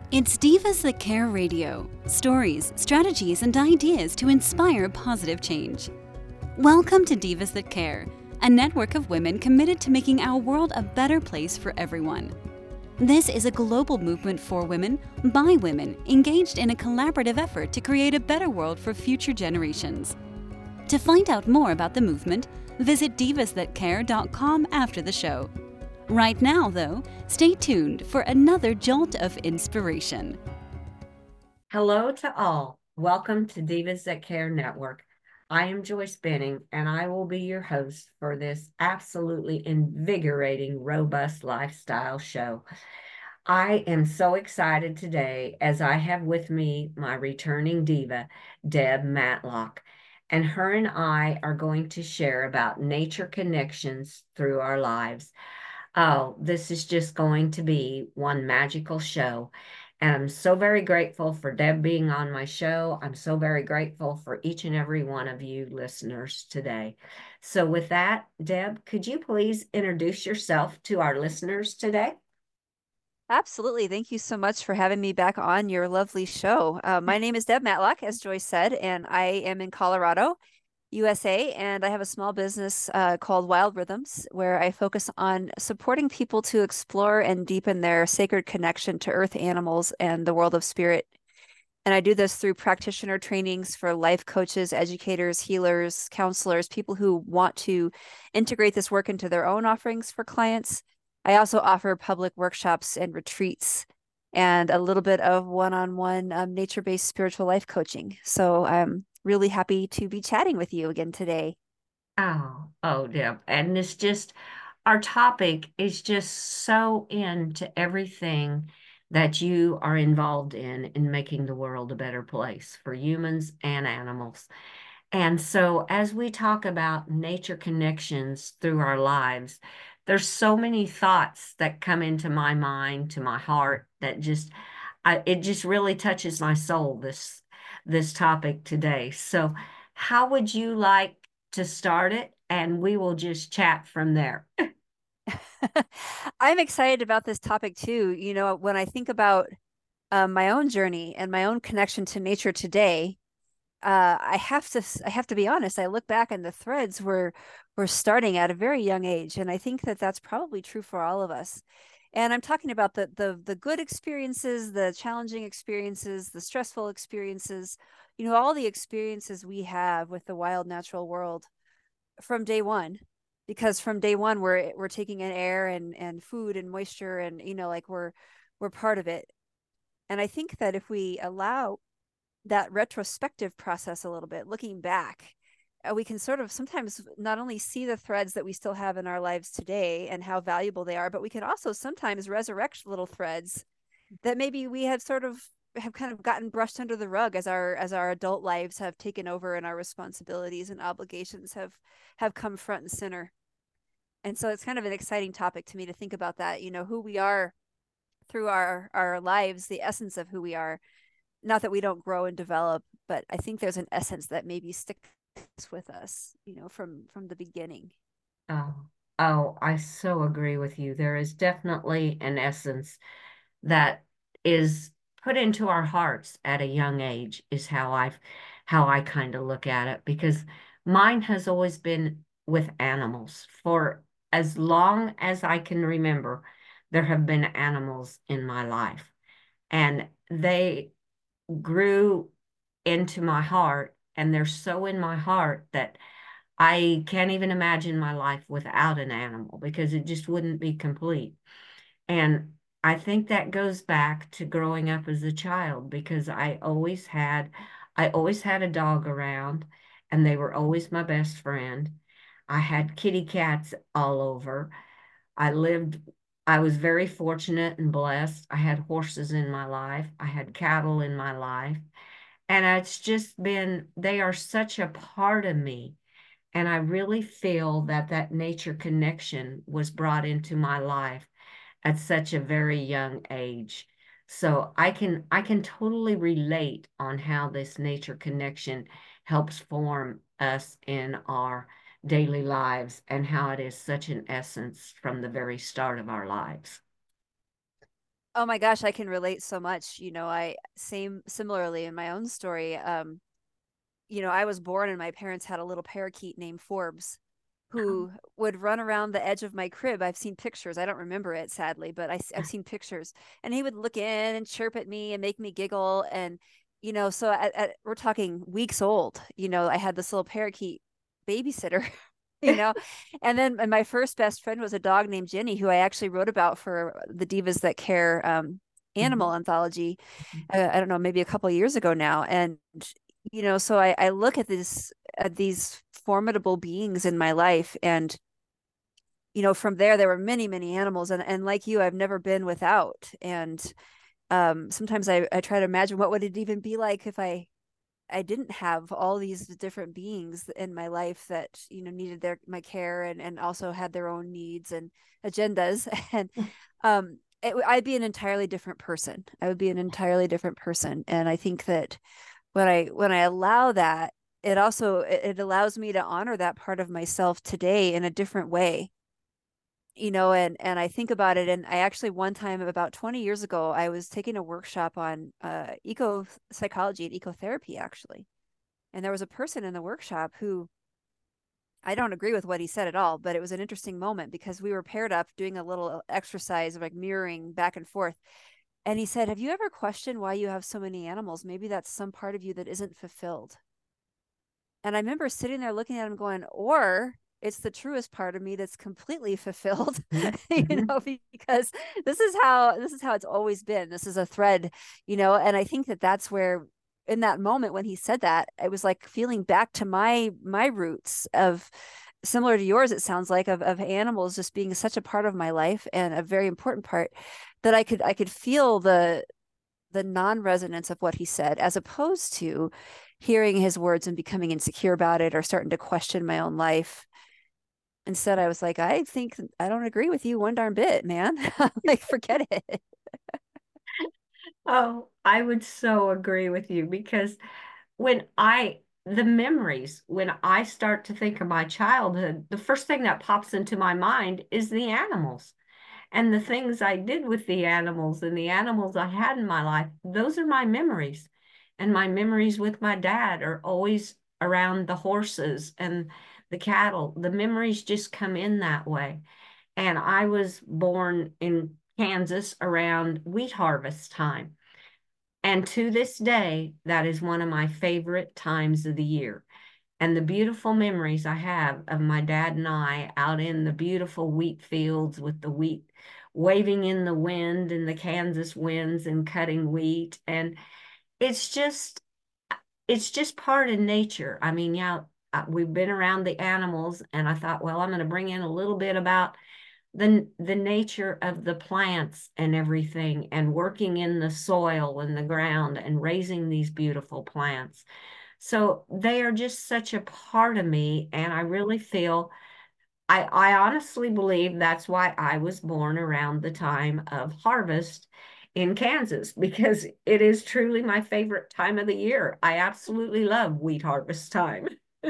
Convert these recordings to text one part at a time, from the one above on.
It's Divas That Care Radio. Stories, strategies, and ideas to inspire positive change. Welcome to Divas That Care, a network of women committed to making our world a better place for everyone. This is a global movement for women, by women, engaged in a collaborative effort to create a better world for future generations. To find out more about the movement, visit divasthatcare.com after the show. Right now, though, stay tuned for another jolt of inspiration. Hello to all. Welcome to Divas That Care Network. I am Joyce Benning, and I will be your host for this absolutely invigorating, robust lifestyle show. I am so excited today as I have with me my returning diva, Deb Matlock, and her and I are going to share about nature connections through our lives. Oh, this is just going to be one magical show. And I'm so very grateful for Deb being on my show. I'm so very grateful for each and every one of you listeners today. So, with that, Deb, could you please introduce yourself to our listeners today? Absolutely. Thank you so much for having me back on your lovely show. My name is Deb Matlock, as Joyce said, and I am in Colorado, USA, and I have a small business called Wild Rhythms, where I focus on supporting people to explore and deepen their sacred connection to earth animals and the world of spirit. And I do this through practitioner trainings for life coaches, educators, healers, counselors, people who want to integrate this work into their own offerings for clients. I also offer public workshops and retreats and a little bit of one-on-one nature-based spiritual life coaching. So I'm really happy to be chatting with you again today. Oh, Deb. And it's just, our topic is just so into everything that you are involved in making the world a better place for humans and animals. And so, as we talk about nature connections through our lives, there's so many thoughts that come into my mind, to my heart, that it just really touches my soul, this topic today. So, how would you like to start it? And we will just chat from there. I'm excited about this topic too. You know, when I think about my own journey and my own connection to nature today, I have to be honest. I look back and the threads were starting at a very young age, and I think that that's probably true for all of us. And I'm talking about the good experiences, the challenging experiences, the stressful experiences, you know, all the experiences we have with the wild natural world from day one. Because from day one we're taking in air and food and moisture, and you know, like we're part of it. And I think that if we allow that retrospective process a little bit, looking back, we can sort of sometimes not only see the threads that we still have in our lives today and how valuable they are, but we can also sometimes resurrect little threads that maybe we had sort of have kind of gotten brushed under the rug as our adult lives have taken over and our responsibilities and obligations have come front and center. And so it's kind of an exciting topic to me to think about that, you know, who we are through our lives, the essence of who we are. Not that we don't grow and develop, but I think there's an essence that maybe sticks with us, you know, from the beginning. Oh, oh, I so agree with you. There is definitely an essence that is put into our hearts at a young age, is how I kind of look at it, because mine has always been with animals. For as long as I can remember, there have been animals in my life, and they grew into my heart, and they're so in my heart that I can't even imagine my life without an animal, because it just wouldn't be complete. And I think that goes back to growing up as a child, because I always had a dog around, and they were always my best friend. I had kitty cats all over. I lived I was very fortunate and blessed. I had horses in my life. I had cattle in my life. And it's just been, they are such a part of me. And I really feel that that nature connection was brought into my life at such a very young age. So I can totally relate on how this nature connection helps form us in our daily lives, and how it is such an essence from the very start of our lives. Oh my gosh, I can relate so much. I similarly in my own story. I was born and my parents had a little parakeet named Forbes who would run around the edge of my crib. I've seen pictures. I don't remember it sadly, but I've seen pictures. And he would look in and chirp at me and make me giggle. And, so we're talking weeks old, I had this little parakeet babysitter, you know, and my first best friend was a dog named Jenny, who I actually wrote about for the Divas That Care animal Mhm. anthology. I don't know, maybe a couple of years ago now. And, so I look at these formidable beings in my life. And, from there were many, many animals. And like you, I've never been without. And sometimes I try to imagine what would it even be like if I didn't have all these different beings in my life that, needed my care and also had their own needs and agendas. And I'd be an entirely different person. I would be an entirely different person. And I think that when I allow that, it allows me to honor that part of myself today in a different way. And I think about it, and I actually one time about 20 years ago, I was taking a workshop on eco psychology and ecotherapy actually. And there was a person in the workshop who I don't agree with what he said at all, but it was an interesting moment because we were paired up doing a little exercise of like mirroring back and forth. And he said, "Have you ever questioned why you have so many animals? Maybe that's some part of you that isn't fulfilled." And I remember sitting there looking at him going, or it's the truest part of me that's completely fulfilled, Mhm. Mhm. because this is how it's always been. This is a thread, and I think that that's where in that moment when he said that, it was like feeling back to my roots of similar to yours, it sounds like of animals just being such a part of my life and a very important part that I could feel the non-resonance of what he said, as opposed to hearing his words and becoming insecure about it or starting to question my own life. Instead, I was like, I think I don't agree with you one darn bit, man. Like, forget it. Oh, I would so agree with you because the memories, when I start to think of my childhood, the first thing that pops into my mind is the animals and the things I did with the animals and the animals I had in my life. Those are my memories. And my memories with my dad are always around the horses and the cattle. The memories just come in that way. And I was born in Kansas around wheat harvest time. And to this day, that is one of my favorite times of the year. And the beautiful memories I have of my dad and I out in the beautiful wheat fields with the wheat waving in the wind and the Kansas winds and cutting wheat. And it's just, it's just part of nature. I mean, yeah, we've been around the animals, and I thought, well, I'm going to bring in a little bit about the nature of the plants and everything, and working in the soil and the ground and raising these beautiful plants. So they are just such a part of me, and I really feel I honestly believe that's why I was born around the time of harvest in Kansas, because it is truly my favorite time of the year. I absolutely love wheat harvest time.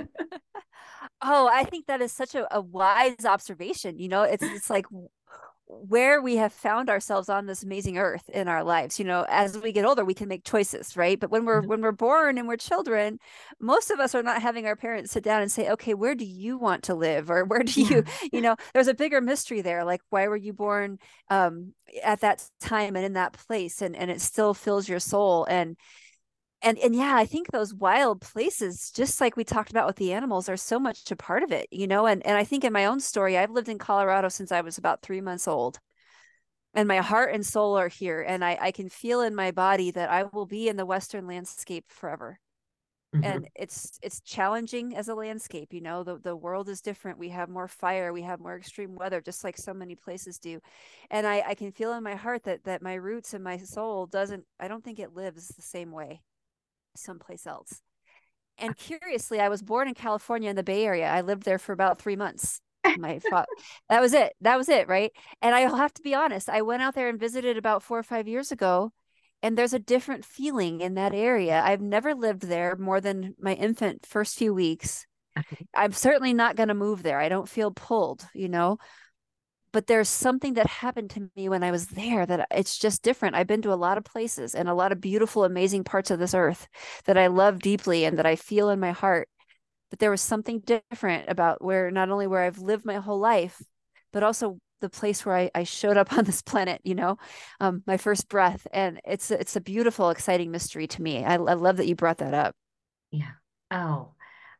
Oh, I think that is such a wise observation. It's like where we have found ourselves on this amazing earth in our lives. As we get older, we can make choices, right? But when we're born and we're children, most of us are not having our parents sit down and say, okay, where do you want to live? Or where do Yeah. there's a bigger mystery there. Like, why were you born at that time and in that place? And it still fills your soul. And yeah, I think those wild places, just like we talked about with the animals, are so much a part of it. And I think in my own story, I've lived in Colorado since I was about 3 months old. And my heart and soul are here. And I can feel in my body that I will be in the Western landscape forever. Mhm. And it's challenging as a landscape. The world is different. We have more fire, we have more extreme weather, just like so many places do. And I can feel in my heart that my roots and my soul doesn't, I don't think it lives the same way someplace else. And curiously, I was born in California in the Bay Area. I lived there for about 3 months. My father, that was it. That was it, right? And I'll have to be honest, I went out there and visited about 4 or 5 years ago, and there's a different feeling in that area. I've never lived there more than my infant first few weeks. I'm certainly not going to move there. I don't feel pulled. but there's something that happened to me when I was there that it's just different. I've been to a lot of places and a lot of beautiful, amazing parts of this earth that I love deeply and that I feel in my heart. But there was something different about where not only where I've lived my whole life, but also the place where I showed up on this planet, my first breath. And it's a beautiful, exciting mystery to me. I love that you brought that up. Yeah. Oh,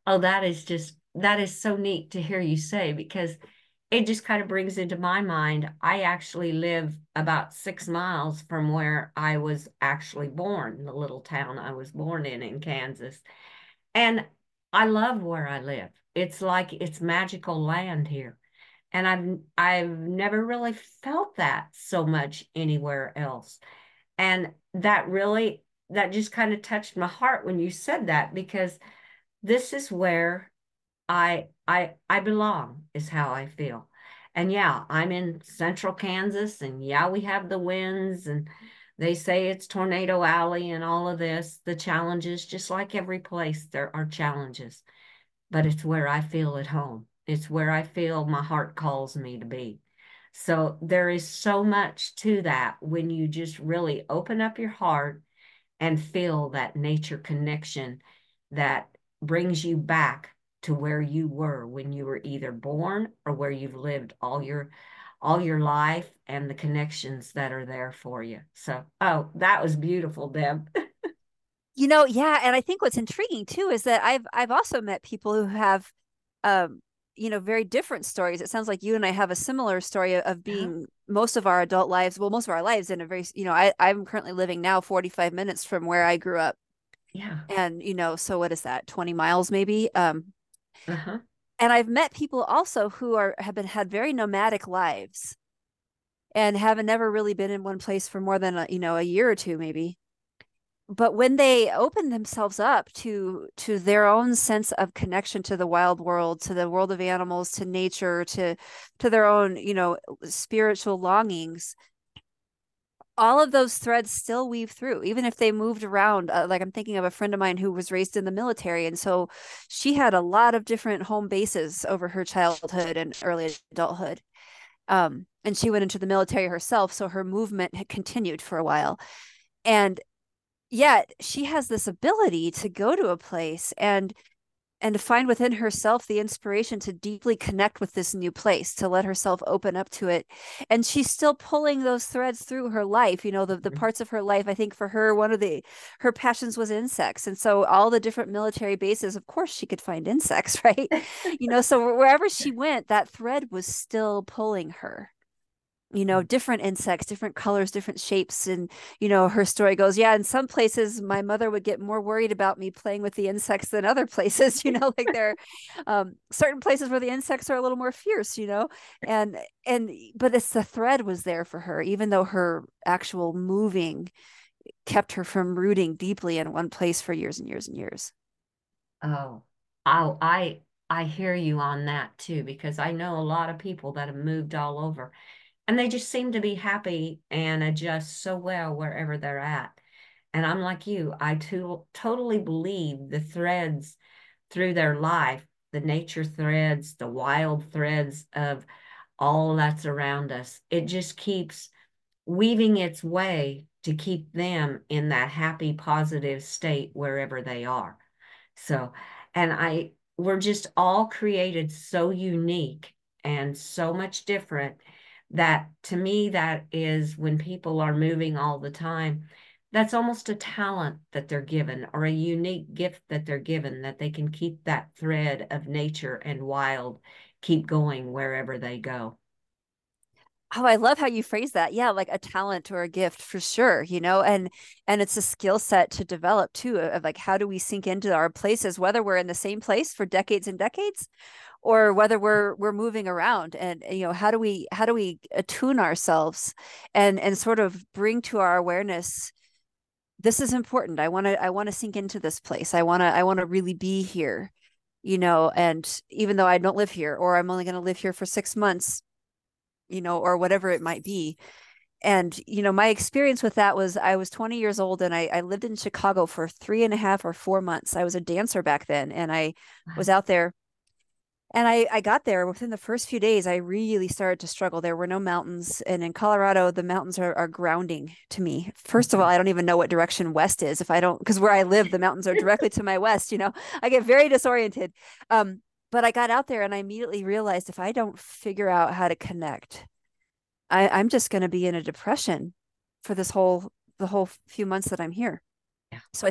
that is so neat to hear you say, because it just kind of brings into my mind, I actually live about 6 miles from where I was actually born, the little town I was born in Kansas. And I love where I live. It's like it's magical land here. And I've never really felt that so much anywhere else. And that just kind of touched my heart when you said that, because this is where I belong, is how I feel. And yeah, I'm in central Kansas, and yeah, we have the winds, and they say it's Tornado Alley and all of this, the challenges, just like every place, there are challenges, but it's where I feel at home. It's where I feel my heart calls me to be. So there is so much to that when you just really open up your heart and feel that nature connection that brings you back to where you were when you were either born or where you've lived all your life, and the connections that are there for you. So, oh, that was beautiful, Deb. Yeah, and I think what's intriguing too is that I've also met people who have um very different stories. It sounds like you and I have a similar story of Uh-huh. being most of our adult lives, well, most of our lives in a very, I'm currently living now 45 minutes from where I grew up. Yeah. And, so what is that, 20 miles maybe? Uh-huh. And I've met people also who had very nomadic lives and haven't never really been in one place for more than a year or two maybe. But when they open themselves up to their own sense of connection to the wild world, to the world of animals, to nature, to their own spiritual longings, all of those threads still weave through, even if they moved around. Like I'm thinking of a friend of mine who was raised in the military, and so she had a lot of different home bases over her childhood and early adulthood. And she went into the military herself, so her movement had continued for a while. And yet she has this ability to go to a place and to find within herself the inspiration to deeply connect with this new place, to let herself open up to it. And she's still pulling those threads through her life, the parts of her life. I think for her, one of her passions was insects. And so all the different military bases, of course, she could find insects, right? So wherever she went, that thread was still pulling her. Different insects, different colors, different shapes. And, her story goes, yeah, in some places, my mother would get more worried about me playing with the insects than other places, like there are certain places where the insects are a little more fierce, but it's the thread was there for her, even though her actual moving kept her from rooting deeply in one place for years and years and years. Oh, oh, I hear you on that too, because I know a lot of people that have moved all over, and they just seem to be happy and adjust so well wherever they're at. And I'm like you, I too totally believe the threads through their life, the nature threads, the wild threads of all that's around us. It just keeps weaving its way to keep them in that happy, positive state wherever they are. So, and we're just all created so unique and so much different, that to me, that is when people are moving all the time, that's almost a talent that they're given, or a unique gift that they're given, that they can keep that thread of nature and wild, keep going wherever they go. Oh, I love how you phrase that. Yeah, like a talent or a gift for sure, and it's a skill set to develop too, of like how do we sink into our places, whether we're in the same place for decades and decades, or whether we're moving around. And how do we attune ourselves and sort of bring to our awareness, this is important. I want to sink into this place. I want to really be here, and even though I don't live here, or I'm only going to live here for 6 months, or whatever it might be. And, my experience with that was I was 20 years old and I lived in Chicago for 3.5 or 4 months. I was a dancer back then, and I was out there And I got there within the first few days, I really started to struggle. There were no mountains. And in Colorado, the mountains are grounding to me. First of all, Mhm. I don't even know what direction west is if I don't, because where I live, the mountains are directly to my west, I get very disoriented. But I got out there and I immediately realized if I don't figure out how to connect, I'm just going to be in a depression for the whole few months that I'm here. Yeah. So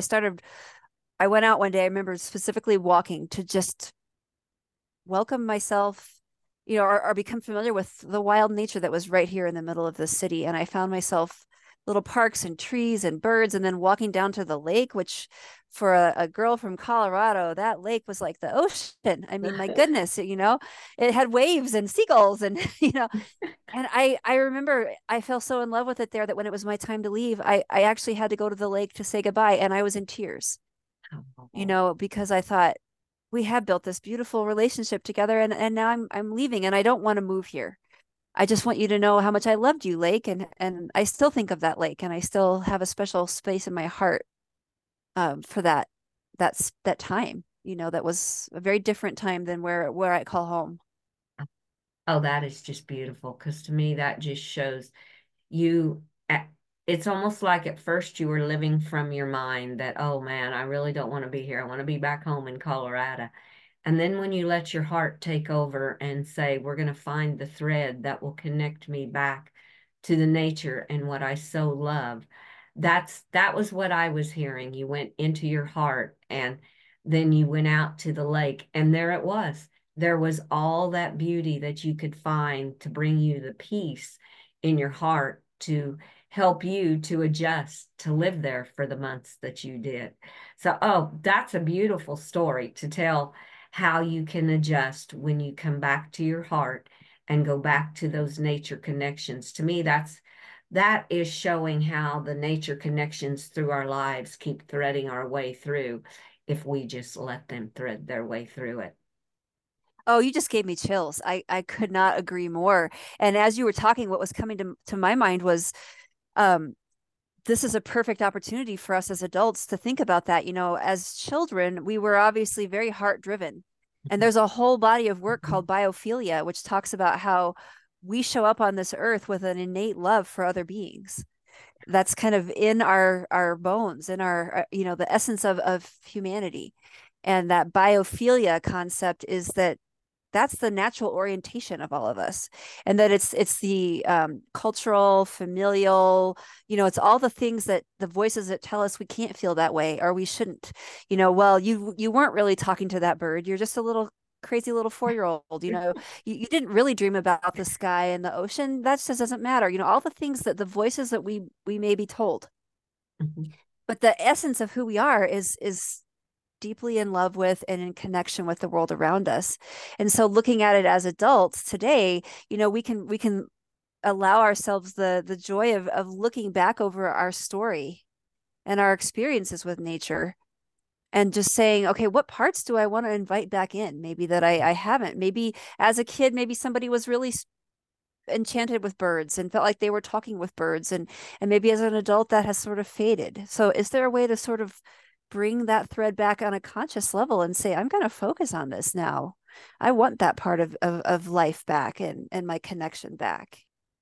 I went out one day. I remember specifically walking to just welcome myself, or become familiar with the wild nature that was right here in the middle of the city. And I found myself little parks and trees and birds, and then walking down to the lake, which for a girl from Colorado, that lake was like the ocean. I mean, my goodness, it had waves and seagulls and, and I remember I fell so in love with it there that when it was my time to leave, I actually had to go to the lake to say goodbye. And I was in tears, Oh, because I thought, we have built this beautiful relationship together, and now I'm leaving and I don't want to move here. I just want you to know how much I loved you, Lake, and I still think of that lake, and I still have a special space in my heart for that time. That was a very different time than where I call home. oh, that is just beautiful. Because to me, that just shows you, it's almost like at first you were living from your mind that, oh man, I really don't want to be here. I want to be back home in Colorado. And then when you let your heart take over and say, we're going to find the thread that will connect me back to the nature and what I so love. That was what I was hearing. You went into your heart and then you went out to the lake and there it was. There was all that beauty that you could find to bring you the peace in your heart to help you to adjust to live there for the months that you did. So, oh, that's a beautiful story to tell how you can adjust when you come back to your heart and go back to those nature connections. To me, that is showing how the nature connections through our lives keep threading our way through if we just let them thread their way through it. Oh, you just gave me chills. I could not agree more. And as you were talking, what was coming to my mind was, um, this is a perfect opportunity for us as adults to think about that. As children, we were obviously very heart driven. And there's a whole body of work called biophilia, which talks about how we show up on this earth with an innate love for other beings. That's kind of in our bones, in our, the essence of humanity. And that biophilia concept is that's the natural orientation of all of us, and that it's the cultural, familial, it's all the things, that the voices that tell us we can't feel that way or we shouldn't. Well, you weren't really talking to that bird, you're just a little crazy little 4-year old. You didn't really dream about the sky and the ocean, that just doesn't matter. All the things, that the voices that we may be told, Mhm. but the essence of who we are is deeply in love with and in connection with the world around us. And so looking at it as adults today, we can allow ourselves the joy of looking back over our story and our experiences with nature, and just saying, okay, what parts do I want to invite back in? Maybe that I haven't. Maybe as a kid, maybe somebody was really enchanted with birds and felt like they were talking with birds, and maybe as an adult that has sort of faded. So is there a way to sort of bring that thread back on a conscious level and say, I'm going to focus on this now, I want that part of life back, and my connection back?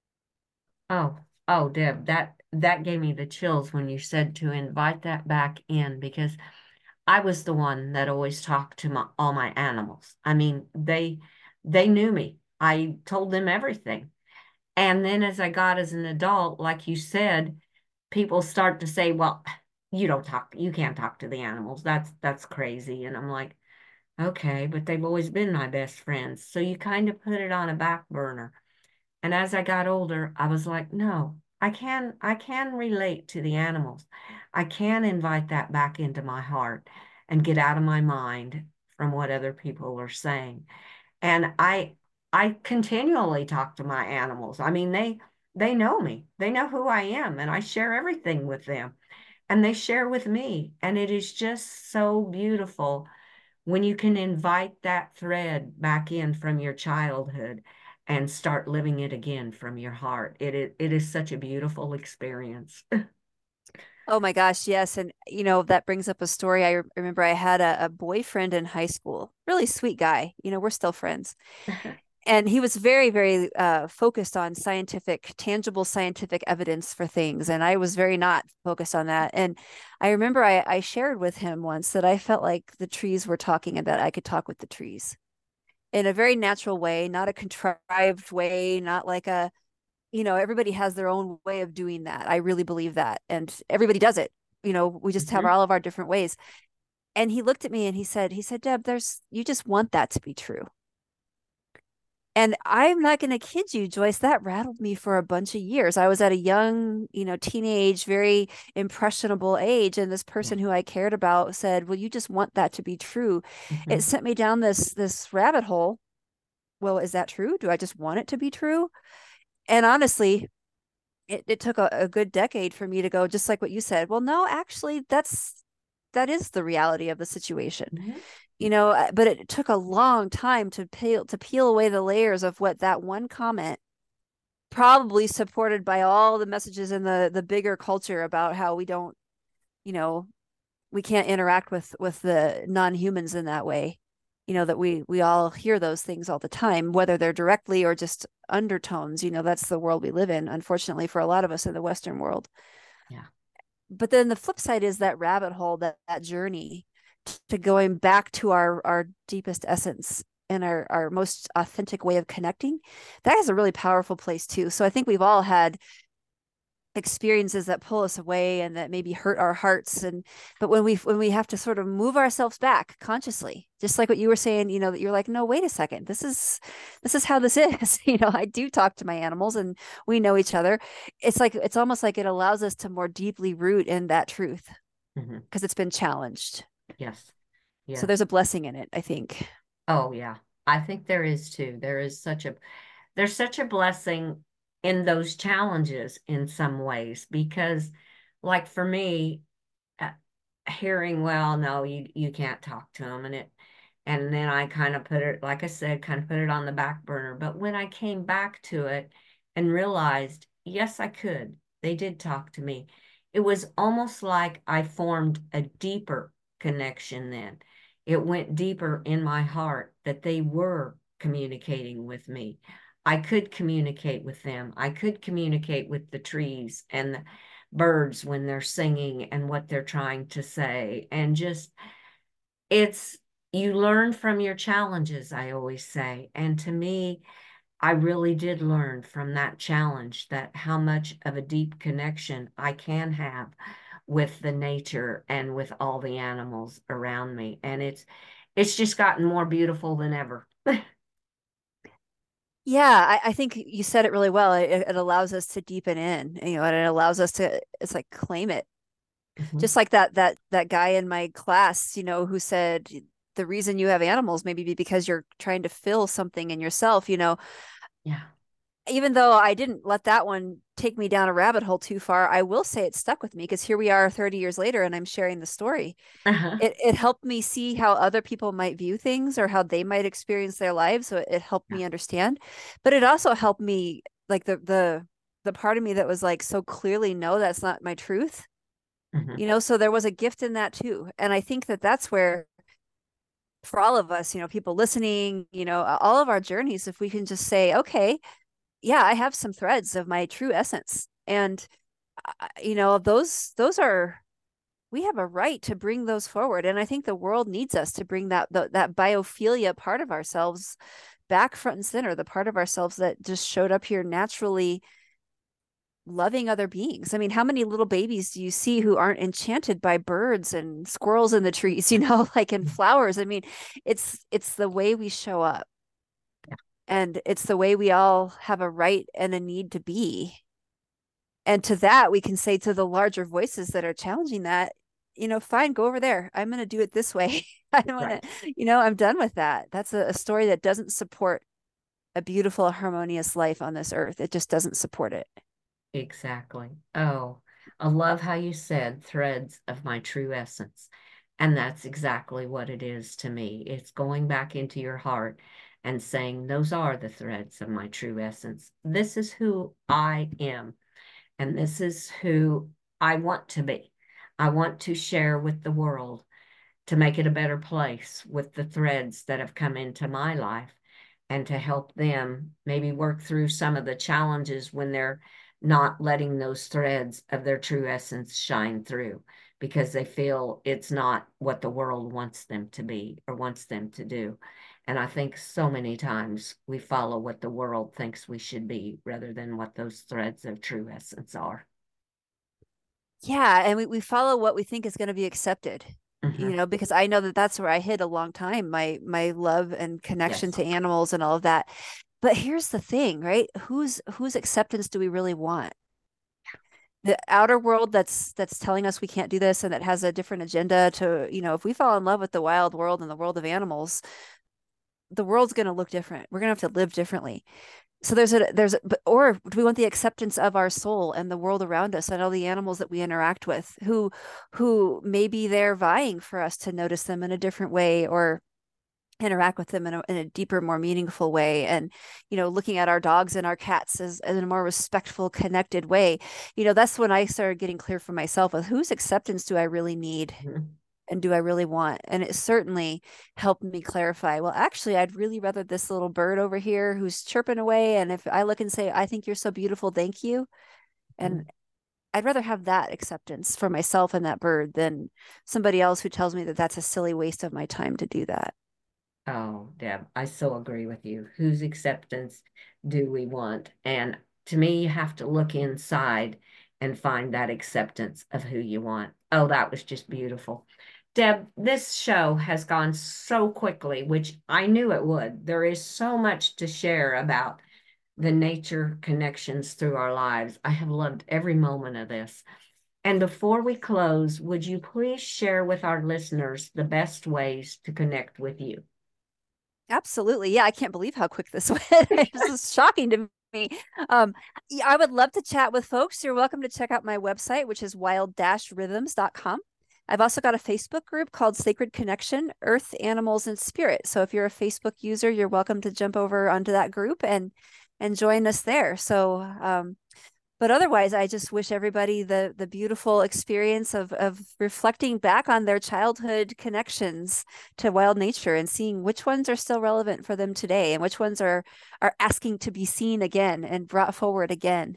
Oh, oh, Deb, that gave me the chills when you said to invite that back in because I was the one that always talked to all my animals. I mean, they knew me. I told them everything. And then as I got as an adult, like you said, people start to say, "Well, you can't talk to the animals. That's crazy." And I'm like, "Okay, but they've always been my best friends." So you kind of put it on a back burner. And as I got older, I was like, "No, I can relate to the animals. I can invite that back into my heart and get out of my mind from what other people are saying." And I continually talk to my animals. I mean, they know me. They know who I am, and I share everything with them, and they share with me. And it is just so beautiful when you can invite that thread back in from your childhood and start living it again from your heart. It is such a beautiful experience. Oh my gosh, yes. And that brings up a story. I remember I had a boyfriend in high school, really sweet guy. We're still friends. And he was very, very focused on tangible scientific evidence for things. And I was very not focused on that. And I remember I shared with him once that I felt like the trees were talking and that I could talk with the trees in a very natural way, not a contrived way, not like everybody has their own way of doing that. I really believe that. And everybody does it. We just have Mhm. all of our different ways. And he looked at me and he said, Deb, you just want that to be true. And I'm not going to kid you, Joyce, that rattled me for a bunch of years. I was at a young, teenage, very impressionable age. And this Yeah. person who I cared about said, well, you just want that to be true. It Mhm. sent me down this rabbit hole. Well, is that true? Do I just want it to be true? And honestly, it took a good decade for me to go, just like what you said. Well, no, actually, that is the reality of the situation. Mhm. But it took a long time to peel away the layers of what that one comment, probably supported by all the messages in the bigger culture about how we don't, you know, we can't interact with the non-humans in that way. That we all hear those things all the time, whether they're directly or just undertones. That's the world we live in, unfortunately, for a lot of us in the Western world. Yeah. But then the flip side is that rabbit hole, that journey to going back to our deepest essence and our most authentic way of connecting. That is a really powerful place too. So I think we've all had experiences that pull us away and that maybe hurt our hearts, but when we have to sort of move ourselves back consciously, just like what you were saying, that you're like, no, wait a second, this is how this is. I do talk to my animals and we know each other. It's almost like it allows us to more deeply root in that truth Mhm. because it's been challenged. Yes. So Yes. there's a blessing in it, I think. Oh, yeah. I think there is too. There's such a blessing in those challenges in some ways because, like for me, uh, hearing, well, no, you can't talk to them, and then I kind of put it, like I said, kind of put it on the back burner. But when I came back to it and realized, yes, I could, they did talk to me. It was almost like I formed a deeper connection then. It went deeper in my heart that they were communicating with me. I could communicate with them. I could communicate with the trees and the birds when they're singing and what they're trying to say. And just, it's, you learn from your challenges, I always say. And to me, I really did learn from that challenge that how much of a deep connection I can have with the nature and with all the animals around me. And it's just gotten more beautiful than ever. Yeah, I think you said it really well. It allows us to deepen in, and it allows us to, it's like, claim it. Mhm. Just like that guy in my class, who said the reason you have animals maybe be because you're trying to fill something in yourself. Yeah. Even though I didn't let that one take me down a rabbit hole too far, I will say it stuck with me because here we are 30 years later and I'm sharing the story. Uh-huh. It helped me see how other people might view things or how they might experience their lives. So it helped Yeah. me understand. But it also helped me, like, the part of me that was like, so clearly, no, that's not my truth. Mhm. So there was a gift in that too. And I think that that's where, for all of us, people listening, all of our journeys, if we can just say, okay, yeah, I have some threads of my true essence. And those are, we have a right to bring those forward. And I think the world needs us to bring that biophilia part of ourselves back front and center, the part of ourselves that just showed up here naturally, loving other beings. I mean, how many little babies do you see who aren't enchanted by birds and squirrels in the trees, like in flowers? I mean, it's the way we show up, and it's the way we all have a right and a need to be. And to that, we can say to the larger voices that are challenging that, fine, go over there. I'm going to do it this way. I don't want Right. to, I'm done with that. That's a story that doesn't support a beautiful, harmonious life on this earth. It just doesn't support it. Exactly. Oh, I love how you said threads of my true essence. And that's exactly what it is to me. It's going back into your heart and saying, those are the threads of my true essence. This is who I am, and this is who I want to be. I want to share with the world to make it a better place with the threads that have come into my life, and to help them maybe work through some of the challenges when they're not letting those threads of their true essence shine through, because they feel it's not what the world wants them to be or wants them to do. And I think so many times we follow what the world thinks we should be rather than what those threads of true essence are. Yeah, and we follow what we think is going to be accepted. Mm-hmm. Because I know that that's where I hid a long time, my love and connection Yes. to animals and all of that. But here's the thing, right? Whose acceptance do we really want? The outer world that's telling us we can't do this and that has a different agenda to, if we fall in love with the wild world and the world of animals, the world's going to look different. We're going to have to live differently. So or do we want the acceptance of our soul and the world around us and all the animals that we interact with, who maybe they're vying for us to notice them in a different way or interact with them in a deeper, more meaningful way, and looking at our dogs and our cats as in a more respectful, connected way. That's when I started getting clear for myself with whose acceptance do I really need. Mm-hmm. And do I really want? And it certainly helped me clarify, well, actually, I'd really rather this little bird over here who's chirping away. And if I look and say, I think you're so beautiful, thank you. And I'd rather have that acceptance for myself and that bird than somebody else who tells me that that's a silly waste of my time to do that. Oh, Deb, I so agree with you. Whose acceptance do we want? And to me, you have to look inside and find that acceptance of who you want. Oh, that was just beautiful. Deb, this show has gone so quickly, which I knew it would. There is so much to share about the nature connections through our lives. I have loved every moment of this. And before we close, would you please share with our listeners the best ways to connect with you? Absolutely. Yeah, I can't believe how quick this went. This is shocking to me. Yeah, I would love to chat with folks. You're welcome to check out my website, which is wild-rhythms.com. I've also got a Facebook group called Sacred Connection, Earth, Animals, and Spirit. So if you're a Facebook user, you're welcome to jump over onto that group and join us there. So, but otherwise, I just wish everybody the beautiful experience of reflecting back on their childhood connections to wild nature and seeing which ones are still relevant for them today and which ones are asking to be seen again and brought forward again.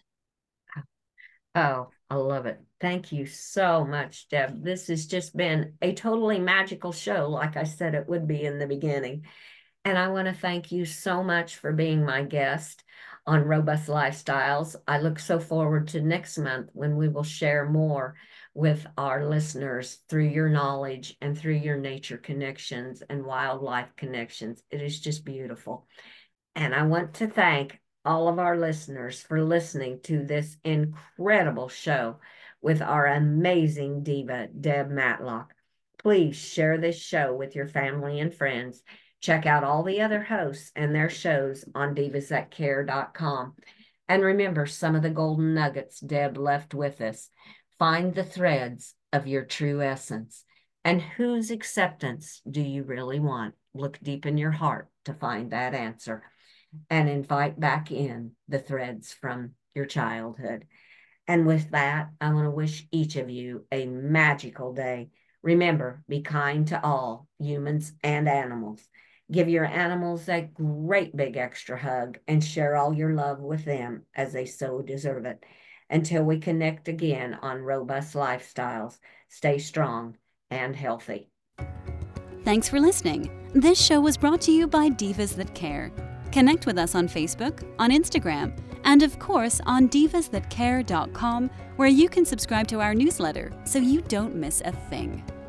Oh, I love it. Thank you so much, Deb. This has just been a totally magical show, like I said it would be in the beginning. And I want to thank you so much for being my guest on Robust Lifestyles. I look so forward to next month when we will share more with our listeners through your knowledge and through your nature connections and wildlife connections. It is just beautiful. And I want to thank all of our listeners for listening to this incredible show with our amazing diva, Deb Matlock. Please share this show with your family and friends. Check out all the other hosts and their shows on divasthatcare.com. And remember some of the golden nuggets Deb left with us. Find the threads of your true essence. And whose acceptance do you really want? Look deep in your heart to find that answer, and invite back in the threads from your childhood. And with that, I want to wish each of you a magical day. Remember, be kind to all, humans and animals. Give your animals that great big extra hug and share all your love with them as they so deserve it. Until we connect again on Robust Lifestyles, stay strong and healthy. Thanks for listening. This show was brought to you by Divas That Care. Connect with us on Facebook, on Instagram, and of course on divasthatcare.com, where you can subscribe to our newsletter so you don't miss a thing.